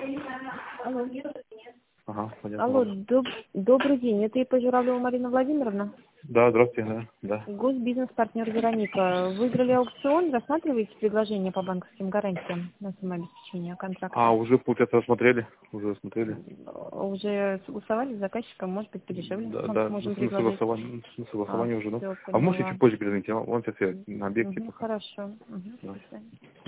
Алло. Ага, понятно. Алло, добрый день. Это ИП Журавлева Марина Владимировна? Да, здравствуйте, да. Госбизнес-партнер Вероника. Выиграли аукцион, рассматриваете предложение по банковским гарантиям на самообеспечение контракта? А, уже, получается, рассмотрели? Уже смотрели? Уже согласовали с заказчиком, может быть, подешевле? Да, Можем на предложить. согласование уже, да. Всё, А вы можете поняла. чуть позже перезвонить? Вам сейчас я на объекте пока. Хорошо. Да. До свидания.